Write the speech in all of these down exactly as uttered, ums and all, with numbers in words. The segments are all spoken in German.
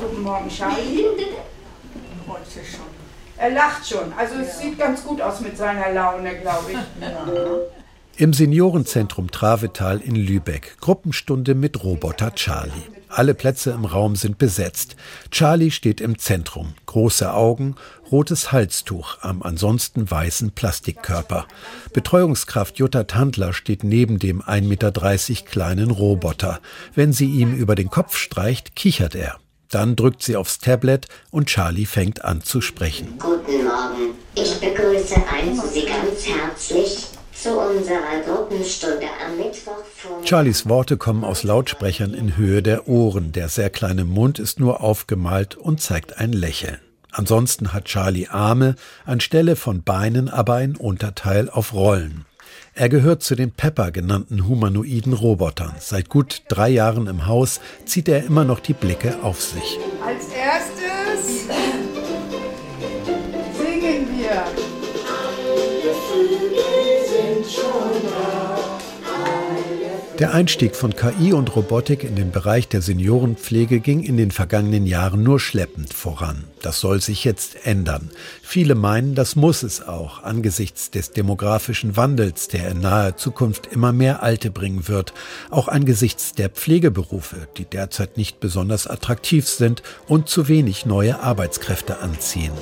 Guten Morgen, Charlie. Er lacht schon. Also es sieht ganz gut aus mit seiner Laune, glaube ich. Ja. Im Seniorenzentrum Travetal in Lübeck. Gruppenstunde mit Roboter Charlie. Alle Plätze im Raum sind besetzt. Charlie steht im Zentrum. Große Augen, rotes Halstuch am ansonsten weißen Plastikkörper. Betreuungskraft Jutta Tandler steht neben dem ein Meter dreißig kleinen Roboter. Wenn sie ihm über den Kopf streicht, kichert er. Dann drückt sie aufs Tablet und Charlie fängt an zu sprechen. Guten Morgen. Ich begrüße Sie ganz herzlich zu unserer Gruppenstunde am Mittwoch vor... Charlies Worte kommen aus Lautsprechern in Höhe der Ohren. Der sehr kleine Mund ist nur aufgemalt und zeigt ein Lächeln. Ansonsten hat Charlie Arme, anstelle von Beinen aber ein Unterteil auf Rollen. Er gehört zu den Pepper genannten humanoiden Robotern. Seit gut drei Jahren im Haus zieht er immer noch die Blicke auf sich. Als erstes singen wir. Der Einstieg von K I und Robotik in den Bereich der Seniorenpflege ging in den vergangenen Jahren nur schleppend voran. Das soll sich jetzt ändern. Viele meinen, das muss es auch, angesichts des demografischen Wandels, der in naher Zukunft immer mehr Alte bringen wird. Auch angesichts der Pflegeberufe, die derzeit nicht besonders attraktiv sind und zu wenig neue Arbeitskräfte anziehen.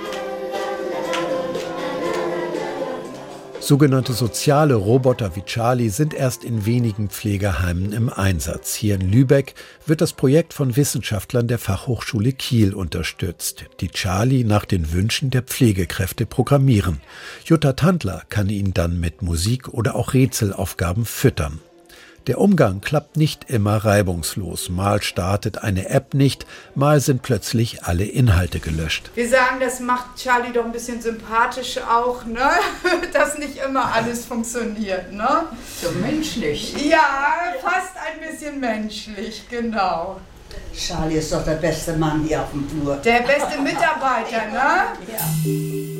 Sogenannte soziale Roboter wie Charlie sind erst in wenigen Pflegeheimen im Einsatz. Hier in Lübeck wird das Projekt von Wissenschaftlern der Fachhochschule Kiel unterstützt, die Charlie nach den Wünschen der Pflegekräfte programmieren. Jutta Tandler kann ihn dann mit Musik oder auch Rätselaufgaben füttern. Der Umgang klappt nicht immer reibungslos. Mal startet eine App nicht, mal sind plötzlich alle Inhalte gelöscht. Wir sagen, das macht Charlie doch ein bisschen sympathisch auch, ne? Dass nicht immer alles funktioniert, ne? So menschlich. Ja, fast ein bisschen menschlich, genau. Charlie ist doch der beste Mann hier auf dem Flur. Der beste Mitarbeiter, ne? Ja.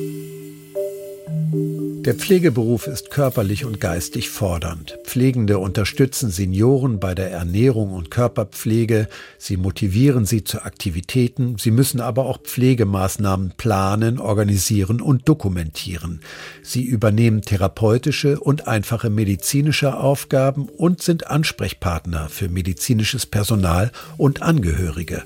Der Pflegeberuf ist körperlich und geistig fordernd. Pflegende unterstützen Senioren bei der Ernährung und Körperpflege. Sie motivieren sie zu Aktivitäten. Sie müssen aber auch Pflegemaßnahmen planen, organisieren und dokumentieren. Sie übernehmen therapeutische und einfache medizinische Aufgaben und sind Ansprechpartner für medizinisches Personal und Angehörige.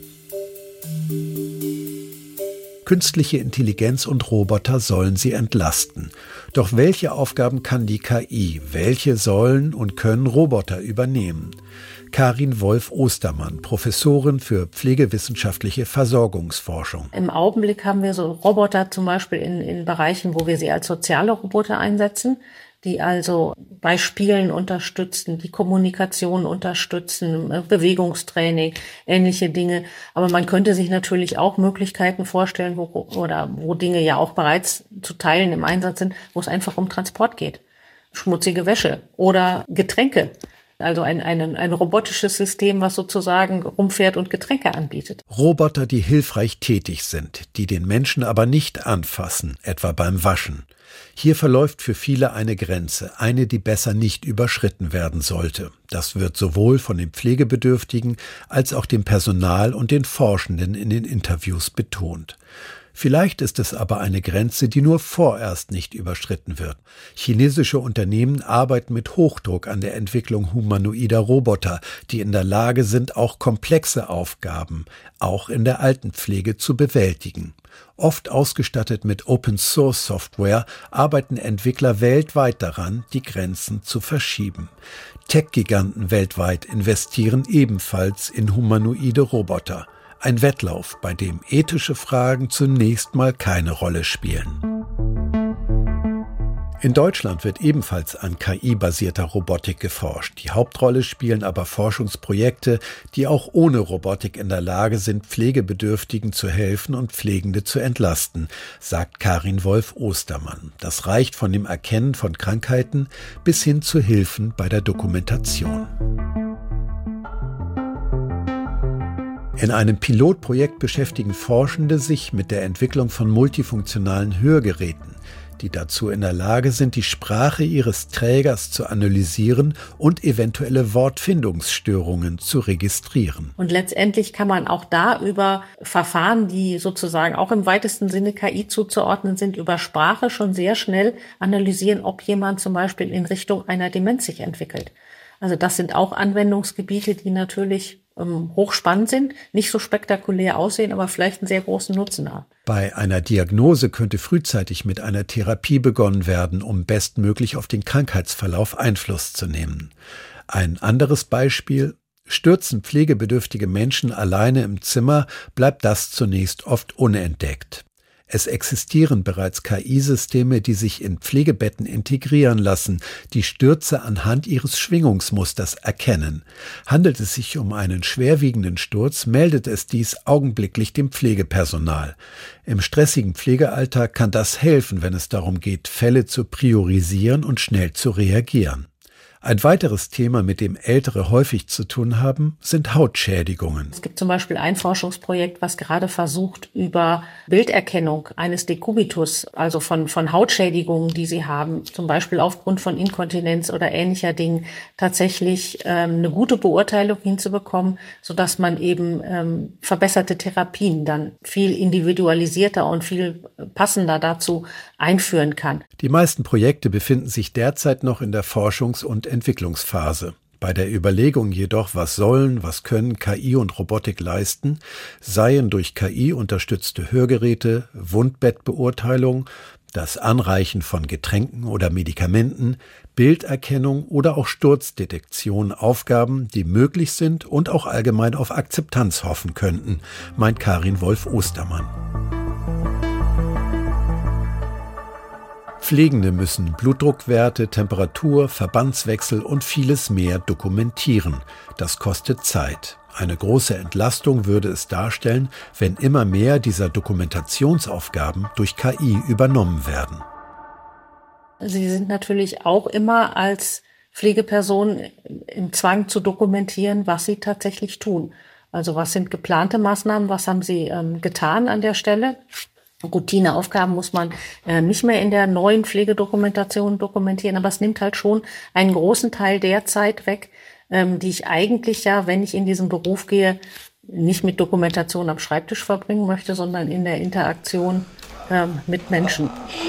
Künstliche Intelligenz und Roboter sollen sie entlasten. Doch welche Aufgaben kann die K I? Welche sollen und können Roboter übernehmen? Karin Wolf-Ostermann, Professorin für pflegewissenschaftliche Versorgungsforschung. Im Augenblick haben wir so Roboter zum Beispiel in, in Bereichen, wo wir sie als soziale Roboter einsetzen, die also bei Spielen unterstützen, die Kommunikation unterstützen, Bewegungstraining, ähnliche Dinge. Aber man könnte sich natürlich auch Möglichkeiten vorstellen, wo, oder wo Dinge ja auch bereits zu Teilen im Einsatz sind, wo es einfach um Transport geht. Schmutzige Wäsche oder Getränke. Also ein, ein, ein robotisches System, was sozusagen rumfährt und Getränke anbietet. Roboter, die hilfreich tätig sind, die den Menschen aber nicht anfassen, etwa beim Waschen. Hier verläuft für viele eine Grenze, eine, die besser nicht überschritten werden sollte. Das wird sowohl von den Pflegebedürftigen als auch dem Personal und den Forschenden in den Interviews betont. Vielleicht ist es aber eine Grenze, die nur vorerst nicht überschritten wird. Chinesische Unternehmen arbeiten mit Hochdruck an der Entwicklung humanoider Roboter, die in der Lage sind, auch komplexe Aufgaben, auch in der Altenpflege, zu bewältigen. Oft ausgestattet mit Open-Source-Software arbeiten Entwickler weltweit daran, die Grenzen zu verschieben. Tech-Giganten weltweit investieren ebenfalls in humanoide Roboter. Ein Wettlauf, bei dem ethische Fragen zunächst mal keine Rolle spielen. In Deutschland wird ebenfalls an K I-basierter Robotik geforscht. Die Hauptrolle spielen aber Forschungsprojekte, die auch ohne Robotik in der Lage sind, Pflegebedürftigen zu helfen und Pflegende zu entlasten, sagt Karin Wolf-Ostermann. Das reicht von dem Erkennen von Krankheiten bis hin zu Hilfen bei der Dokumentation. In einem Pilotprojekt beschäftigen Forschende sich mit der Entwicklung von multifunktionalen Hörgeräten. die dazu in der Lage sind, die Sprache ihres Trägers zu analysieren und eventuelle Wortfindungsstörungen zu registrieren. Und letztendlich kann man auch da über Verfahren, die sozusagen auch im weitesten Sinne K I zuzuordnen sind, über Sprache schon sehr schnell analysieren, ob jemand zum Beispiel in Richtung einer Demenz sich entwickelt. Also das sind auch Anwendungsgebiete, die natürlich ähm, hochspannend sind, nicht so spektakulär aussehen, aber vielleicht einen sehr großen Nutzen haben. Bei einer Diagnose könnte frühzeitig mit einer Therapie begonnen werden, um bestmöglich auf den Krankheitsverlauf Einfluss zu nehmen. Ein anderes Beispiel: Stürzen pflegebedürftige Menschen alleine im Zimmer, bleibt das zunächst oft unentdeckt. Es existieren bereits K I-Systeme, die sich in Pflegebetten integrieren lassen, die Stürze anhand ihres Schwingungsmusters erkennen. Handelt es sich um einen schwerwiegenden Sturz, meldet es dies augenblicklich dem Pflegepersonal. Im stressigen Pflegealltag kann das helfen, wenn es darum geht, Fälle zu priorisieren und schnell zu reagieren. Ein weiteres Thema, mit dem Ältere häufig zu tun haben, sind Hautschädigungen. Es gibt zum Beispiel ein Forschungsprojekt, was gerade versucht, über Bilderkennung eines Dekubitus, also von, von Hautschädigungen, die sie haben, zum Beispiel aufgrund von Inkontinenz oder ähnlicher Dingen, tatsächlich ähm, eine gute Beurteilung hinzubekommen, sodass man eben ähm, verbesserte Therapien dann viel individualisierter und viel passender dazu einführen kann. Die meisten Projekte befinden sich derzeit noch in der Forschungs- und Entwicklungsphase. Bei der Überlegung jedoch, was sollen, was können K I und Robotik leisten, seien durch K I unterstützte Hörgeräte, Wundbettbeurteilung, das Anreichen von Getränken oder Medikamenten, Bilderkennung oder auch Sturzdetektion Aufgaben, die möglich sind und auch allgemein auf Akzeptanz hoffen könnten, meint Karin Wolf-Ostermann. Pflegende müssen Blutdruckwerte, Temperatur, Verbandswechsel und vieles mehr dokumentieren. Das kostet Zeit. Eine große Entlastung würde es darstellen, wenn immer mehr dieser Dokumentationsaufgaben durch K I übernommen werden. Sie sind natürlich auch immer als Pflegeperson im Zwang zu dokumentieren, was sie tatsächlich tun. Also was sind geplante Maßnahmen, was haben sie ähm, getan an der Stelle? Routineaufgaben muss man äh, nicht mehr in der neuen Pflegedokumentation dokumentieren, aber es nimmt halt schon einen großen Teil der Zeit weg, ähm, die ich eigentlich ja, wenn ich in diesen Beruf gehe, nicht mit Dokumentation am Schreibtisch verbringen möchte, sondern in der Interaktion ähm, mit Menschen.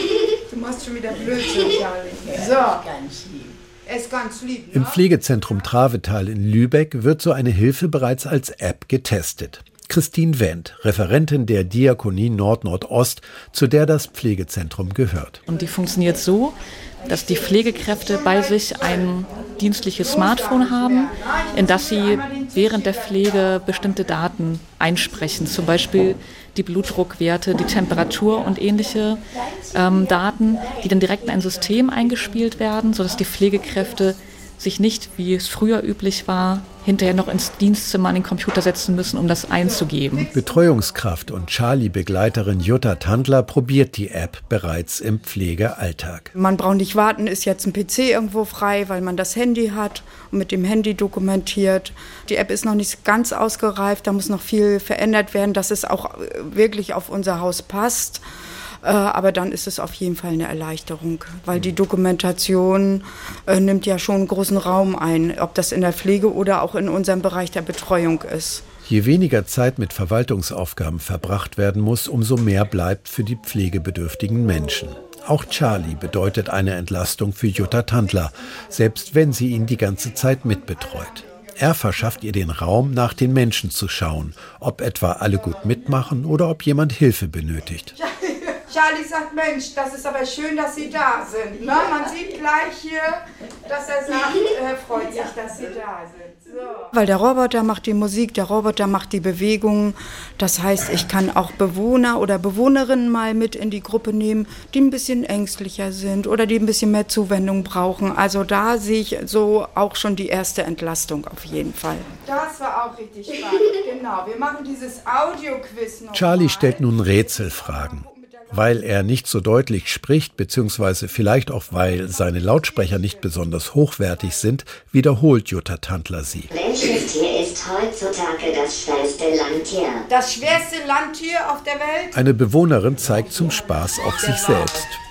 Du machst schon wieder Blödsinn, Charlie. So. Ganz lieb. Er ist ganz lieb, ne? Im Pflegezentrum Travetal in Lübeck wird so eine Hilfe bereits als App getestet. Christine Wendt, Referentin der Diakonie Nord-Nordost, zu der das Pflegezentrum gehört. Und die funktioniert so, dass die Pflegekräfte bei sich ein dienstliches Smartphone haben, in das sie während der Pflege bestimmte Daten einsprechen, zum Beispiel die Blutdruckwerte, die Temperatur und ähnliche ähm, Daten, die dann direkt in ein System eingespielt werden, sodass die Pflegekräfte sich nicht, wie es früher üblich war, hinterher noch ins Dienstzimmer an den Computer setzen müssen, um das einzugeben. Betreuungskraft und Charlie-Begleiterin Jutta Tandler probiert die App bereits im Pflegealltag. Man braucht nicht warten, ist jetzt ein P C irgendwo frei, weil man das Handy hat und mit dem Handy dokumentiert. Die App ist noch nicht ganz ausgereift, da muss noch viel verändert werden, dass es auch wirklich auf unser Haus passt. Aber dann ist es auf jeden Fall eine Erleichterung, weil die Dokumentation äh, nimmt ja schon einen großen Raum ein, ob das in der Pflege oder auch in unserem Bereich der Betreuung ist. Je weniger Zeit mit Verwaltungsaufgaben verbracht werden muss, umso mehr bleibt für die pflegebedürftigen Menschen. Auch Charlie bedeutet eine Entlastung für Jutta Tandler, selbst wenn sie ihn die ganze Zeit mitbetreut. Er verschafft ihr den Raum, nach den Menschen zu schauen, ob etwa alle gut mitmachen oder ob jemand Hilfe benötigt. Charlie sagt, Mensch, das ist aber schön, dass Sie da sind. Ne? Man sieht gleich hier, dass er sagt, äh, freut sich, dass Sie da sind. So. Weil der Roboter macht die Musik, der Roboter macht die Bewegungen. Das heißt, ich kann auch Bewohner oder Bewohnerinnen mal mit in die Gruppe nehmen, die ein bisschen ängstlicher sind oder die ein bisschen mehr Zuwendung brauchen. Also da sehe ich so auch schon die erste Entlastung auf jeden Fall. Das war auch richtig spannend. Genau, wir machen dieses Audio-Quiz noch. Charlie mal. stellt nun Rätselfragen. Weil er nicht so deutlich spricht, beziehungsweise vielleicht auch, weil seine Lautsprecher nicht besonders hochwertig sind, wiederholt Jutta Tandler sie. Welches Tier ist heutzutage das schwerste Landtier? Das schwerste Landtier auf der Welt? Eine Bewohnerin zeigt zum Spaß auf sich selbst.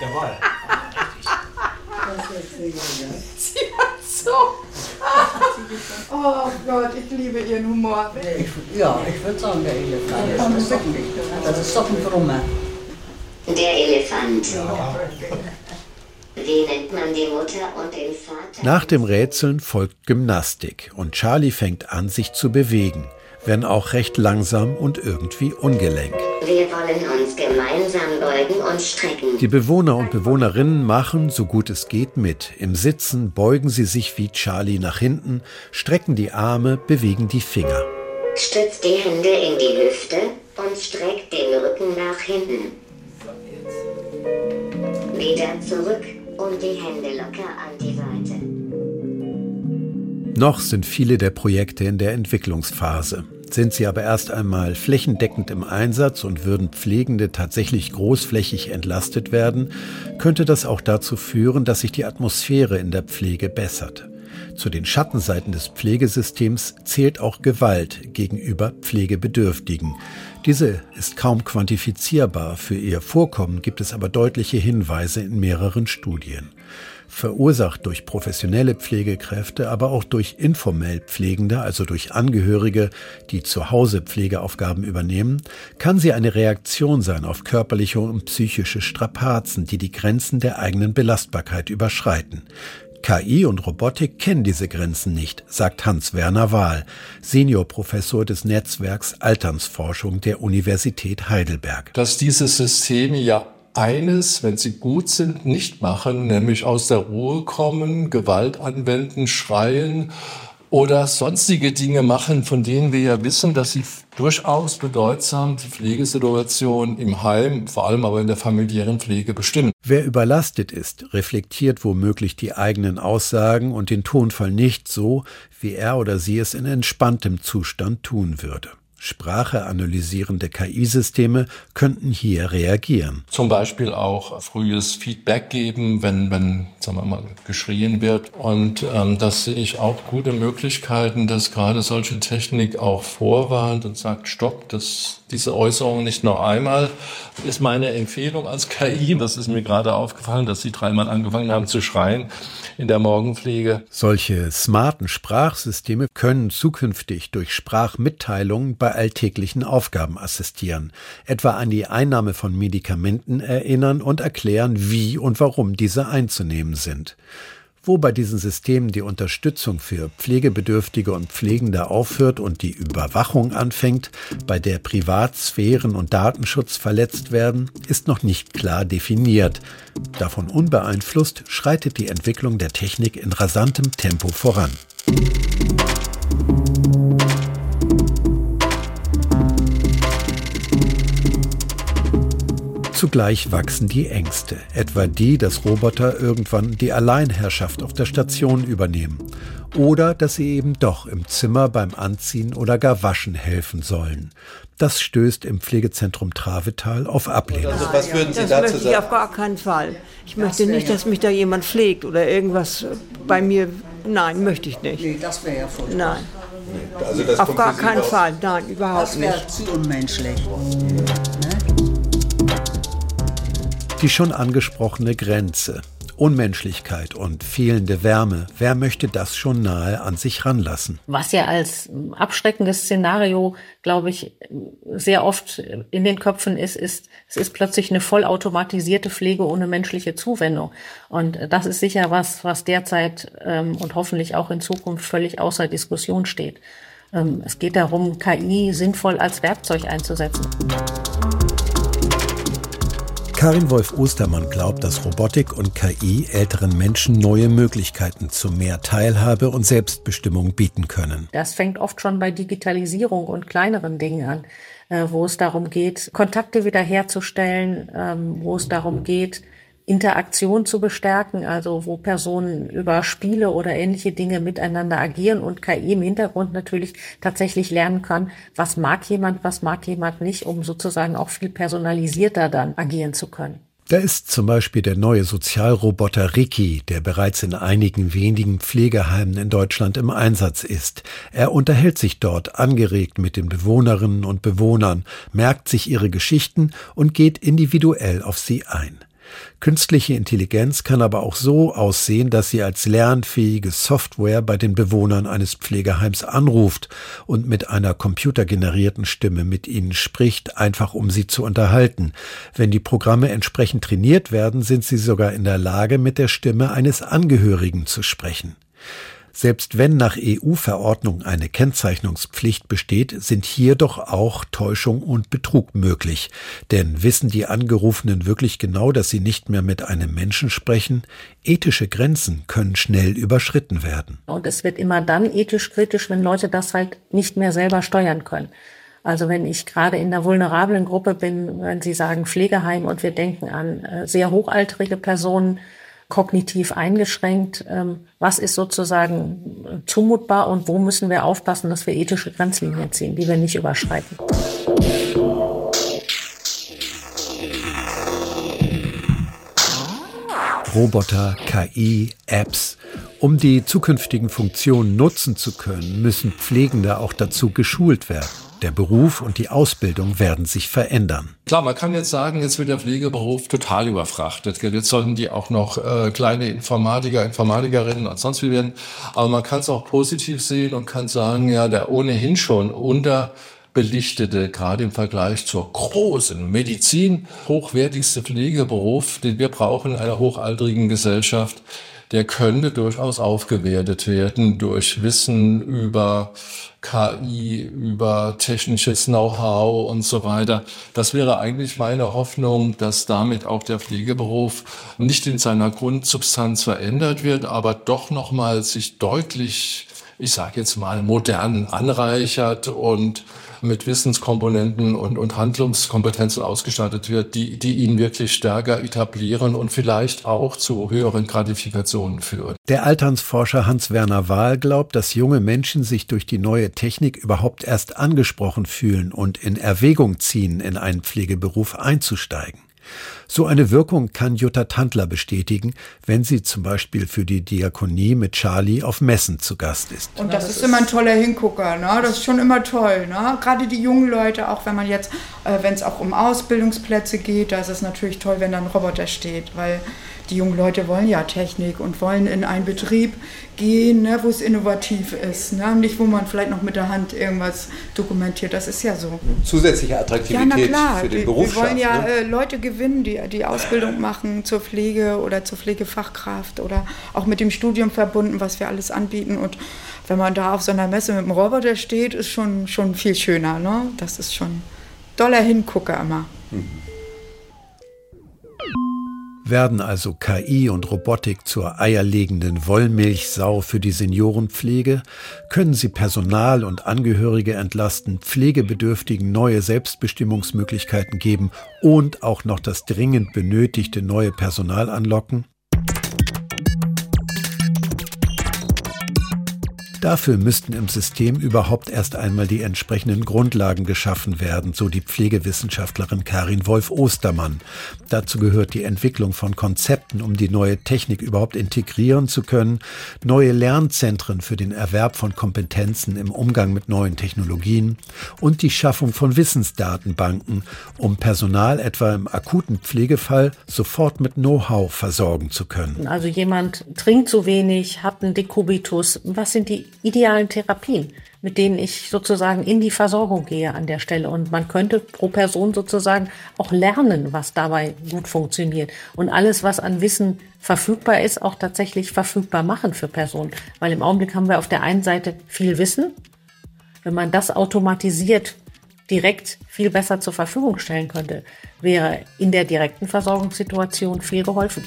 Jawohl. Sie hat so. Oh Gott, ich liebe Ihren Humor. Ich, ja, ich würde sagen, der Elefant. Das ist doch nicht. Das ist doch ein Brummer. Der Elefant. Wie nennt man die Mutter und den Vater? Nach dem Rätseln folgt Gymnastik und Charlie fängt an, sich zu bewegen, wenn auch recht langsam und irgendwie ungelenk. Wir wollen uns gemeinsam beugen und strecken. Die Bewohner und Bewohnerinnen machen, so gut es geht, mit. Im Sitzen beugen sie sich wie Charlie nach hinten, strecken die Arme, bewegen die Finger. Stützt die Hände in die Hüfte und streckt den Rücken nach hinten. Wieder zurück und die Hände locker an die Seite. Noch sind viele der Projekte in der Entwicklungsphase. Sind sie aber erst einmal flächendeckend im Einsatz und würden Pflegende tatsächlich großflächig entlastet werden, könnte das auch dazu führen, dass sich die Atmosphäre in der Pflege bessert. Zu den Schattenseiten des Pflegesystems zählt auch Gewalt gegenüber Pflegebedürftigen. Diese ist kaum quantifizierbar, für ihr Vorkommen gibt es aber deutliche Hinweise in mehreren Studien. Verursacht durch professionelle Pflegekräfte, aber auch durch informell Pflegende, also durch Angehörige, die zu Hause Pflegeaufgaben übernehmen, kann sie eine Reaktion sein auf körperliche und psychische Strapazen, die die Grenzen der eigenen Belastbarkeit überschreiten. K I und Robotik kennen diese Grenzen nicht, sagt Hans-Werner Wahl, Seniorprofessor des Netzwerks Alternsforschung der Universität Heidelberg. Dass diese Systeme ja eines, wenn sie gut sind, nicht machen, nämlich aus der Ruhe kommen, Gewalt anwenden, schreien oder sonstige Dinge machen, von denen wir ja wissen, dass sie durchaus bedeutsam die Pflegesituation im Heim, vor allem aber in der familiären Pflege bestimmen. Wer überlastet ist, reflektiert womöglich die eigenen Aussagen und den Tonfall nicht so, wie er oder sie es in entspanntem Zustand tun würde. Sprache analysierende K I-Systeme könnten hier reagieren. Zum Beispiel auch frühes Feedback geben, wenn, wenn sagen wir mal, geschrien wird. Und ähm, das sehe ich auch gute Möglichkeiten, dass gerade solche Technik auch vorwarnt und sagt, stopp, das, diese Äußerung nicht noch einmal. Ist meine Empfehlung als K I. Das ist mir gerade aufgefallen, dass sie dreimal angefangen haben zu schreien in der Morgenpflege. Solche smarten Sprachsysteme können zukünftig durch Sprachmitteilungen bei alltäglichen Aufgaben assistieren, etwa an die Einnahme von Medikamenten erinnern und erklären, wie und warum diese einzunehmen sind. Wo bei diesen Systemen die Unterstützung für Pflegebedürftige und Pflegende aufhört und die Überwachung anfängt, bei der Privatsphären und Datenschutz verletzt werden, ist noch nicht klar definiert. Davon unbeeinflusst schreitet die Entwicklung der Technik in rasantem Tempo voran. Zugleich wachsen die Ängste, etwa die, dass Roboter irgendwann die Alleinherrschaft auf der Station übernehmen oder dass sie eben doch im Zimmer beim Anziehen oder gar Waschen helfen sollen. Das stößt im Pflegezentrum Travetal auf Ablehnung. Also was würden Sie das dazu möchte ich sagen? auf gar keinen Fall. Ich möchte nicht, dass mich da jemand pflegt oder irgendwas bei mir. Nein, möchte ich nicht. Nee, das wäre ja voll. Nein. Also das auf gar kommt für Sie keinen raus. Fall. Nein, überhaupt Das wäre nicht. zu unmenschlich. Die schon angesprochene Grenze, Unmenschlichkeit und fehlende Wärme, wer möchte das schon nahe an sich ranlassen? Was ja als abschreckendes Szenario, glaube ich, sehr oft in den Köpfen ist, ist, es ist plötzlich eine vollautomatisierte Pflege ohne menschliche Zuwendung. Und das ist sicher was, was derzeit ähm, und hoffentlich auch in Zukunft völlig außer Diskussion steht. Ähm, es geht darum, K I sinnvoll als Werkzeug einzusetzen. Karin Wolf-Ostermann glaubt, dass Robotik und K I älteren Menschen neue Möglichkeiten zu mehr Teilhabe und Selbstbestimmung bieten können. Das fängt oft schon bei Digitalisierung und kleineren Dingen an, äh, wo es darum geht, Kontakte wiederherzustellen, ähm, wo es darum geht, Interaktion zu bestärken, also wo Personen über Spiele oder ähnliche Dinge miteinander agieren und K I im Hintergrund natürlich tatsächlich lernen kann, was mag jemand, was mag jemand nicht, um sozusagen auch viel personalisierter dann agieren zu können. Da ist zum Beispiel der neue Sozialroboter Ricky, der bereits in einigen wenigen Pflegeheimen in Deutschland im Einsatz ist. Er unterhält sich dort angeregt mit den Bewohnerinnen und Bewohnern, merkt sich ihre Geschichten und geht individuell auf sie ein. Künstliche Intelligenz kann aber auch so aussehen, dass sie als lernfähige Software bei den Bewohnern eines Pflegeheims anruft und mit einer computergenerierten Stimme mit ihnen spricht, einfach um sie zu unterhalten. Wenn die Programme entsprechend trainiert werden, sind sie sogar in der Lage, mit der Stimme eines Angehörigen zu sprechen. Selbst wenn nach E U-Verordnung eine Kennzeichnungspflicht besteht, sind hier doch auch Täuschung und Betrug möglich. Denn wissen die Angerufenen wirklich genau, dass sie nicht mehr mit einem Menschen sprechen? Ethische Grenzen können schnell überschritten werden. Und es wird immer dann ethisch kritisch, wenn Leute das halt nicht mehr selber steuern können. Also wenn ich gerade in einer vulnerablen Gruppe bin, wenn Sie sagen Pflegeheim und wir denken an sehr hochaltrige Personen, kognitiv eingeschränkt. Was ist sozusagen zumutbar und wo müssen wir aufpassen, dass wir ethische Grenzlinien ziehen, die wir nicht überschreiten? Roboter, K I, Apps. Um die zukünftigen Funktionen nutzen zu können, müssen Pflegende auch dazu geschult werden. Der Beruf und die Ausbildung werden sich verändern. Klar, man kann jetzt sagen, jetzt wird der Pflegeberuf total überfrachtet. Jetzt sollten die auch noch äh, kleine Informatiker, Informatikerinnen und sonst wie werden. Aber man kann es auch positiv sehen und kann sagen, ja, der ohnehin schon unterbelichtete, gerade im Vergleich zur großen Medizin, hochwertigste Pflegeberuf, den wir brauchen in einer hochaltrigen Gesellschaft, der könnte durchaus aufgewertet werden durch Wissen über K I, über technisches Know-how und so weiter. Das wäre eigentlich meine Hoffnung, dass damit auch der Pflegeberuf nicht in seiner Grundsubstanz verändert wird, aber doch nochmal sich deutlich, ich sage jetzt mal, modern anreichert und mit Wissenskomponenten und, und Handlungskompetenzen ausgestattet wird, die, die ihn wirklich stärker etablieren und vielleicht auch zu höheren Gratifikationen führen. Der Alternsforscher Hans-Werner Wahl glaubt, dass junge Menschen sich durch die neue Technik überhaupt erst angesprochen fühlen und in Erwägung ziehen, in einen Pflegeberuf einzusteigen. So eine Wirkung kann Jutta Tandler bestätigen, wenn sie zum Beispiel für die Diakonie mit Charlie auf Messen zu Gast ist. Und das ist immer ein toller Hingucker, ne? Das ist schon immer toll, ne? Gerade die jungen Leute, auch wenn man jetzt, äh, wenn es auch um Ausbildungsplätze geht, da ist es natürlich toll, wenn da ein Roboter steht, weil die jungen Leute wollen ja Technik und wollen in einen Betrieb gehen, ne, wo es innovativ ist, ne? Nicht wo man vielleicht noch mit der Hand irgendwas dokumentiert, das ist ja so. Zusätzliche Attraktivität ja, na klar. für den wir, Beruf. Wir wollen ja ne? äh, Leute gewinnen, die die Ausbildung machen zur Pflege oder zur Pflegefachkraft oder auch mit dem Studium verbunden, was wir alles anbieten. Und wenn man da auf so einer Messe mit dem Roboter steht, ist schon, schon viel schöner, ne? Das ist schon doller Hingucker immer. Mhm. Werden also K I und Robotik zur eierlegenden Wollmilchsau für die Seniorenpflege? Können sie Personal und Angehörige entlasten, Pflegebedürftigen neue Selbstbestimmungsmöglichkeiten geben und auch noch das dringend benötigte neue Personal anlocken? Dafür müssten im System überhaupt erst einmal die entsprechenden Grundlagen geschaffen werden, so die Pflegewissenschaftlerin Karin Wolf-Ostermann. Dazu gehört die Entwicklung von Konzepten, um die neue Technik überhaupt integrieren zu können, neue Lernzentren für den Erwerb von Kompetenzen im Umgang mit neuen Technologien und die Schaffung von Wissensdatenbanken, um Personal etwa im akuten Pflegefall sofort mit Know-how versorgen zu können. Also jemand trinkt zu wenig, hat einen Dekubitus. Was sind die idealen Therapien, mit denen ich sozusagen in die Versorgung gehe an der Stelle? Und man könnte pro Person sozusagen auch lernen, was dabei gut funktioniert. Und alles, was an Wissen verfügbar ist, auch tatsächlich verfügbar machen für Personen. Weil im Augenblick haben wir auf der einen Seite viel Wissen. Wenn man das automatisiert direkt viel besser zur Verfügung stellen könnte, wäre in der direkten Versorgungssituation viel geholfen.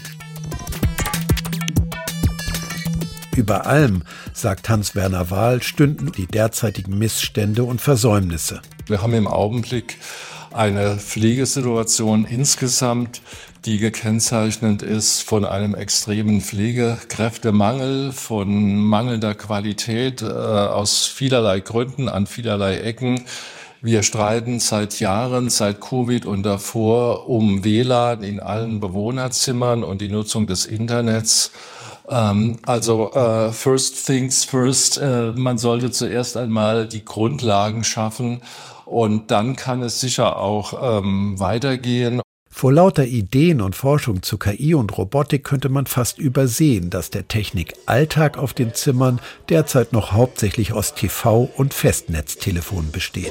Über allem, sagt Hans-Werner Wahl, stünden die derzeitigen Missstände und Versäumnisse. Wir haben im Augenblick eine Pflegesituation insgesamt, die gekennzeichnet ist von einem extremen Pflegekräftemangel, von mangelnder Qualität äh, aus vielerlei Gründen, an vielerlei Ecken. Wir streiten seit Jahren, seit Covid und davor um W L A N in allen Bewohnerzimmern und die Nutzung des Internets. Ähm, also äh, first things first, äh, man sollte zuerst einmal die Grundlagen schaffen und dann kann es sicher auch ähm, weitergehen. Vor lauter Ideen und Forschung zu K I und Robotik könnte man fast übersehen, dass der Technik-Alltag auf den Zimmern derzeit noch hauptsächlich aus T V und Festnetztelefon besteht.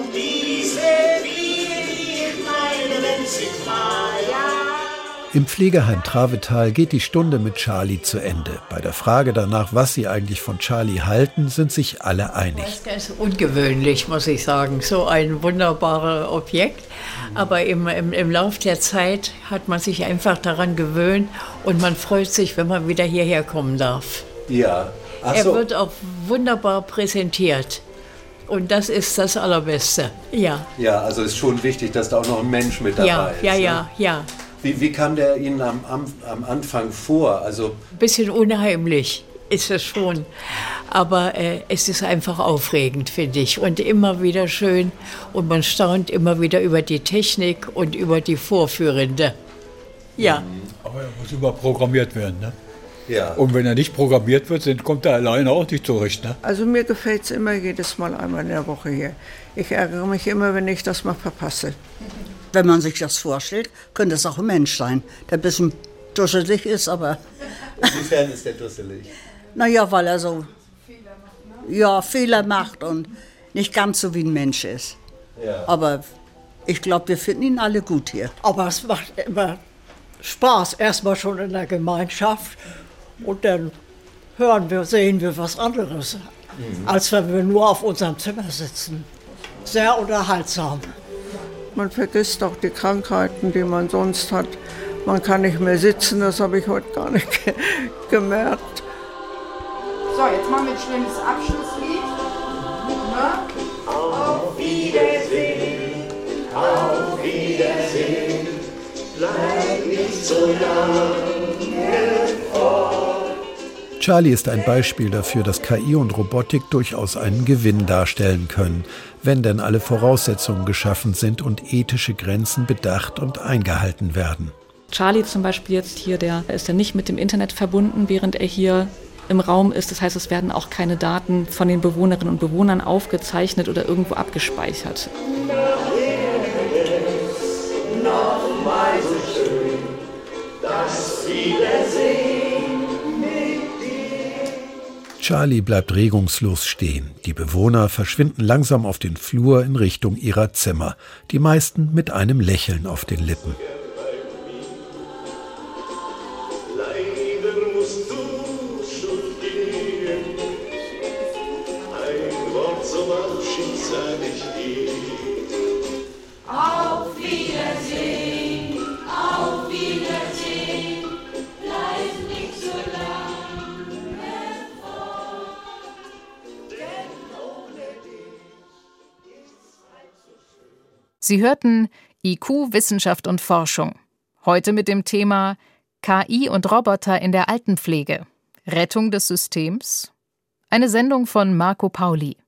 Im Pflegeheim Travetal geht die Stunde mit Charlie zu Ende. Bei der Frage danach, was sie eigentlich von Charlie halten, sind sich alle einig. Das ist ungewöhnlich, muss ich sagen, so ein wunderbares Objekt. Aber im, im, im Lauf der Zeit hat man sich einfach daran gewöhnt und man freut sich, wenn man wieder hierher kommen darf. Ja. Ach er so. wird auch wunderbar präsentiert. Und das ist das Allerbeste. Ja. Ja, also ist schon wichtig, dass da auch noch ein Mensch mit dabei ja, ist. Ja, ne? ja, ja. Wie, wie kam der Ihnen am, am, am Anfang vor? Also ein bisschen unheimlich ist es schon. Aber äh, es ist einfach aufregend, finde ich. Und immer wieder schön. Und man staunt immer wieder über die Technik und über die Vorführende. Ja. Aber er muss überprogrammiert werden, ne? Ja. Und wenn er nicht programmiert wird, dann kommt er alleine auch nicht zurecht, ne? Also mir gefällt es immer jedes Mal einmal in der Woche hier. Ich ärgere mich immer, wenn ich das mal verpasse. Wenn man sich das vorstellt, könnte es auch ein Mensch sein, der ein bisschen dusselig ist, aber... Inwiefern ist der dusselig? Naja, weil er so ja, Fehler macht und nicht ganz so wie ein Mensch ist. Ja. Aber ich glaube, wir finden ihn alle gut hier. Aber es macht immer Spaß, erstmal schon in der Gemeinschaft. Und dann hören wir, sehen wir was anderes, mhm. als wenn wir nur auf unserem Zimmer sitzen. Sehr unterhaltsam. Man vergisst auch die Krankheiten, die man sonst hat. Man kann nicht mehr sitzen, das habe ich heute gar nicht ge- gemerkt. So, jetzt machen wir ein schönes Abschlusslied. Ne? Auf Wiedersehen, auf Wiedersehen, bleib nicht so lange fort. Charlie ist ein Beispiel dafür, dass K I und Robotik durchaus einen Gewinn darstellen können, wenn denn alle Voraussetzungen geschaffen sind und ethische Grenzen bedacht und eingehalten werden. Charlie zum Beispiel jetzt hier, der ist ja nicht mit dem Internet verbunden, während er hier im Raum ist. Das heißt, es werden auch keine Daten von den Bewohnerinnen und Bewohnern aufgezeichnet oder irgendwo abgespeichert. Nochmal so schön, das Wiedersehen. Charlie bleibt regungslos stehen. Die Bewohner verschwinden langsam auf den Flur in Richtung ihrer Zimmer. Die meisten mit einem Lächeln auf den Lippen. Leider musst du schon gehen. Ein Wort zum Abschied sag ich dir. Auf Wiedersehen, auf Wiedersehen, bleib nicht so lange. Sie hörten I Q, Wissenschaft und Forschung. Heute mit dem Thema K I und Roboter in der Altenpflege. Rettung des Systems? Eine Sendung von Marco Pauli.